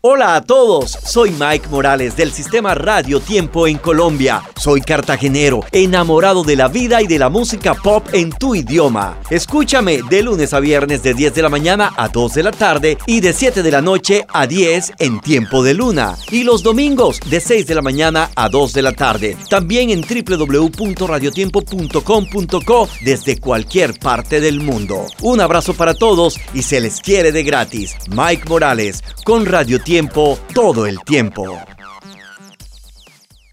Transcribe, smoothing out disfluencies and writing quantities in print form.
Hola a todos, soy Mike Morales del Sistema Radio Tiempo en Colombia. Soy cartagenero, enamorado de la vida y de la música pop en tu idioma. Escúchame de lunes a viernes de 10 de la mañana a 2 de la tarde y de 7 de la noche a 10 en Tiempo de Luna. Y los domingos de 6 de la mañana a 2 de la tarde. También en www.radiotiempo.com.co desde cualquier parte del mundo. Un abrazo para todos y se les quiere de gratis. Mike Morales, con Radio Tiempo todo el tiempo.